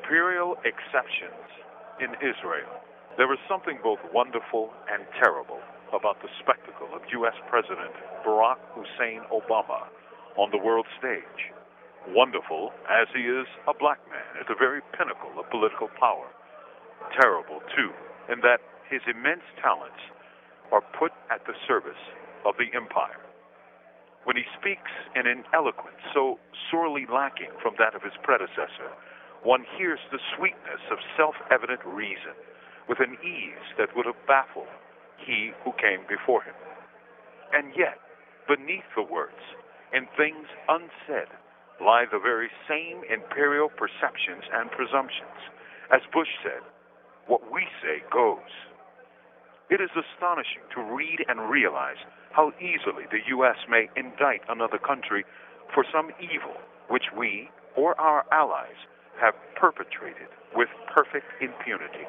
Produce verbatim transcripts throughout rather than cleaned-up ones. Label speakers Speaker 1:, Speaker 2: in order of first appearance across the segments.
Speaker 1: Imperial exceptions in Israel. There is something both wonderful and terrible about the spectacle of U S President Barack Hussein Obama on the world stage. Wonderful as he is a black man at the very pinnacle of political power. Terrible, too, in that his immense talents are put at the service of the empire. When he speaks in an eloquence so sorely lacking from that of his predecessor, one hears the sweetness of self-evident reason with an ease that would have baffled he who came before him. And yet, beneath the words, in things unsaid, lie the very same imperial perceptions and presumptions. As Bush said, what we say goes. It is astonishing to read and realize how easily the U S may indict another country for some evil which we or our allies have perpetrated with perfect impunity.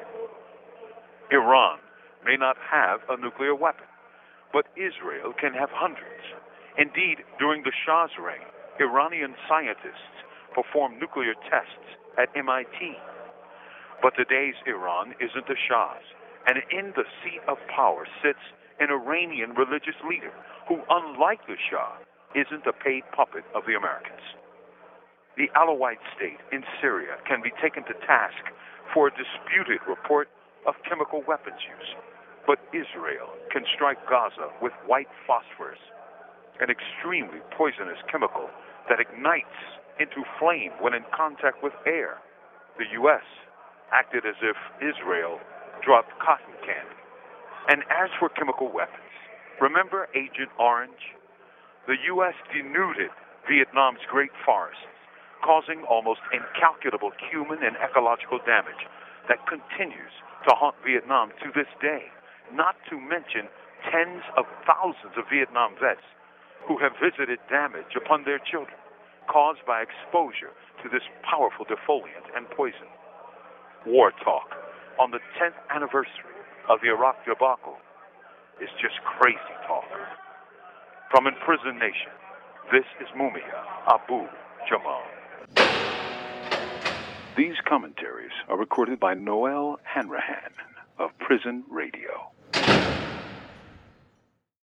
Speaker 1: Iran may not have a nuclear weapon, but Israel can have hundreds. Indeed, during the Shah's reign, Iranian scientists performed nuclear tests at M I T. But today's Iran isn't the Shah's, and in the seat of power sits an Iranian religious leader who, unlike the Shah, isn't a paid puppet of the Americans. The Alawite state in Syria can be taken to task for a disputed report of chemical weapons use, but Israel can strike Gaza with white phosphorus, an extremely poisonous chemical that ignites into flame when in contact with air. The U S acted as if Israel dropped cotton candy. And as for chemical weapons, remember Agent Orange? The U S denuded Vietnam's great forests, causing almost incalculable human and ecological damage that continues to haunt Vietnam to this day, not to mention tens of thousands of Vietnam vets who have visited damage upon their children caused by exposure to this powerful defoliant and poison. War talk on the tenth anniversary of the Iraq debacle is just crazy talk. From Imprisoned Nation, this is Mumia Abu Jamal. These commentaries are recorded by Noel Hanrahan of Prison Radio.